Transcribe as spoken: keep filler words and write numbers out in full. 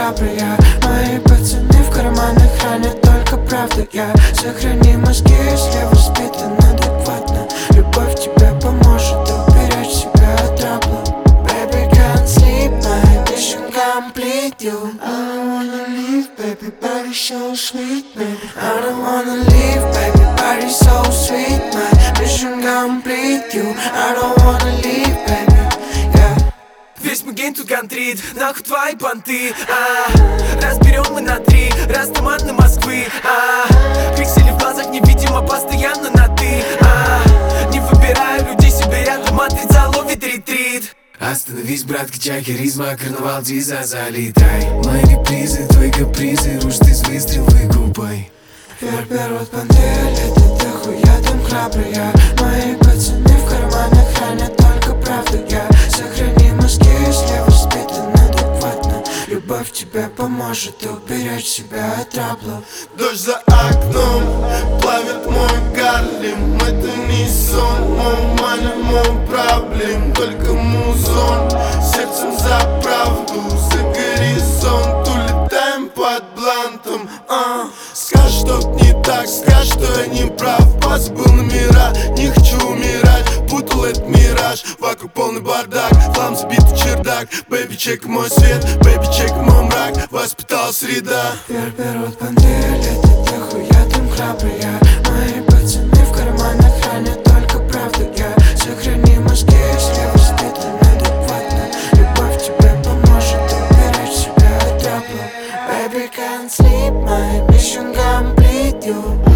храбрые. Мои пацаны в карманах хранят только правду. Я сохрани мозги, если воспитан адекватно. Любовь тебе поможет уберечь себя от трабла. Baby can't sleep, my mission complete you. I don't wanna leave, baby, body so sweet, baby. I don't wanna leave, baby, body so sweet, my mission complete you. I don't wanna leave, baby, yeah. Весь мой гейм тут контрит, нахуй твои понты, а разберем мы на три, раз туман на Москвы, а пиксели в глазах невидимо, постоянно на ты, а не выбираю людей себе рядом, матрица ловит ретрит. Остановись, брат, качай харизма, карнавал диза залетай. Мои репризы, твои капризы, руж ты с выстрел выкупай. Вверх берут понты, летят дохуя там храбрые. Мои пацаны в карманах хранят только правду. Я сохрани мозги, если воспитан адекватно. Любовь тебе поможет уберечь себя от трабла. Дождь за окном плавит мой Гарлем. Это не сон, мой маня, мой проблем. Только музон, сердцем за правду, за горизонт. Улетаем под блантом, а скажешь, что не так, скажешь, что я не прав. Позабыл номера, не хочу умирать. Путал этот мираж, вокруг полный бардак. Хлам забитый чердак, бэйби, чек мой свет, бэйби, чек мой мрак. Воспитал среда. Вверх берут понты, летят дохуя там храбрые. Мои пацаны в карманах хранят только правду. Я сохрани мозги, если воспитан адекватно. Любовь тебе поможет уберечь себя от трабла. Baby can't sleep, my mission complete you.